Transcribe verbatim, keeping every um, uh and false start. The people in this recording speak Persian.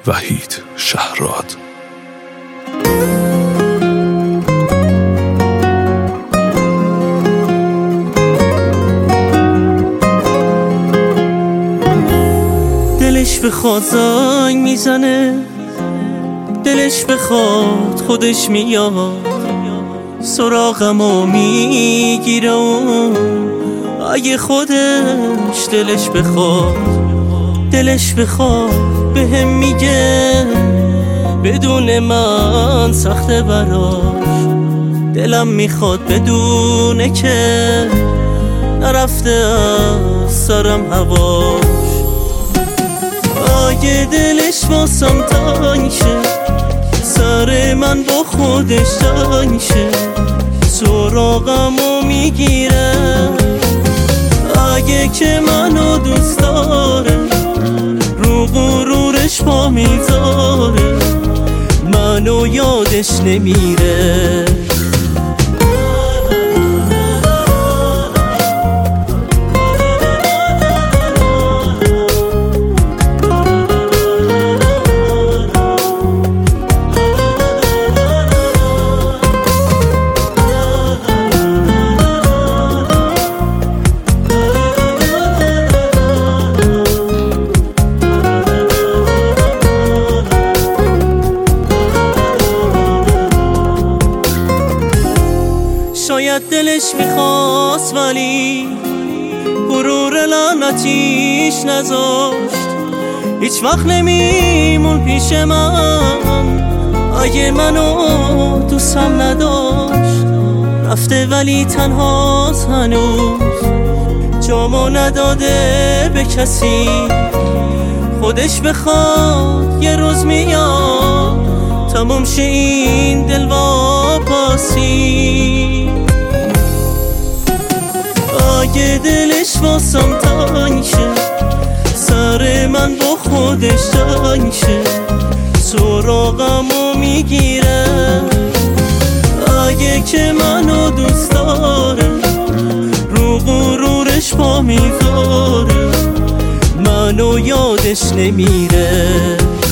وحید شهراد. دلش بخواد زنگ میزنه، دلش بخواد خودش میاد سراغمو میگیره و اگه خودش دلش بخواد دلش بخواد بهم میگه بدون من سخته براش. دلم میخواد بدونه که نرفته از سرم هواش. اگه دلش واسم تنگ شه، سر من با خودش تنگ شه، سراغمو میگیره. اگه که منو دوست داره، رو غرورش پا میذاره، منو یادش نمیره. شاید دلش میخواست ولی غرور لعنتیش نذاشت. هیچ وقت نمیمون پیش من اگه منو دوستم نداشت. رفته ولی تنهاست هنوز، جامو نداده به کسی. خودش بخواد یه روز میاد تموم شه این دل واپسی. اگه دلش واسم تنگ شه، سر من با خودش تنگ شه، سراغمو میگیره. اگه که منو دوست داره، رو غرورش پا میذاره، منو یادش نمیره.